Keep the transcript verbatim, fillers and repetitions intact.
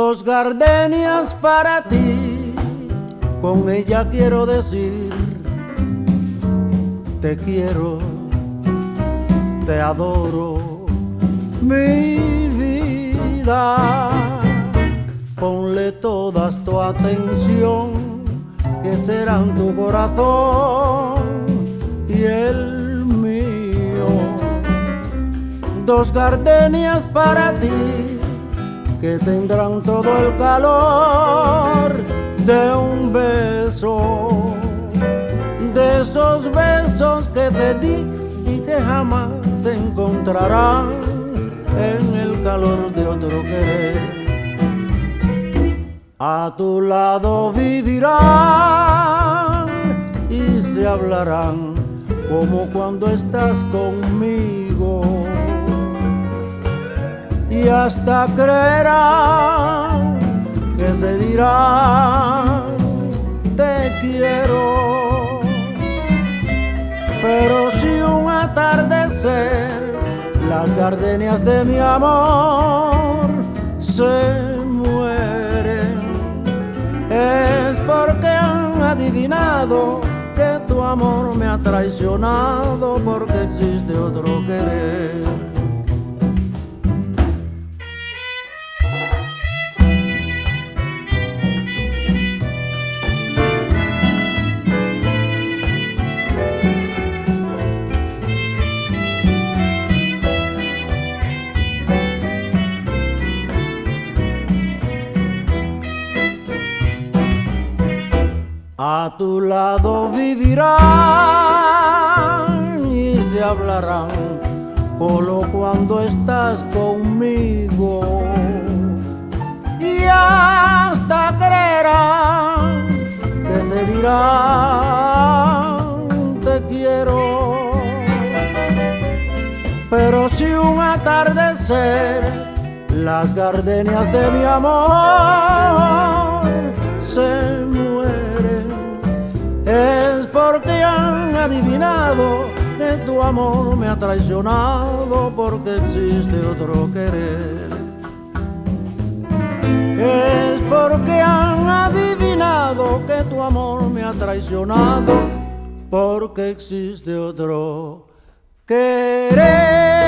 Dos gardenias para ti, con ella quiero decir te quiero, te adoro, mi vida. Ponle todas tu atención, que serán tu corazón y el mío. Dos gardenias para ti, que tendrán todo el calor de un beso, de esos besos que te di y que jamás te encontrarán en el calor de otro querer. A tu lado vivirán y se hablarán como cuando estás conmigo, y hasta creerán que se dirán te quiero. Pero si un atardecer las gardenias de mi amor se mueren, es porque han adivinado que tu amor me ha traicionado, porque existe otro querer. A tu lado vivirán y se hablarán solo cuando estás conmigo, y hasta creerán que se dirán te quiero. Pero si un atardecer las gardenias de mi amor se es porque han adivinado que tu amor me ha traicionado, porque existe otro querer. Es porque han adivinado que tu amor me ha traicionado, porque existe otro querer.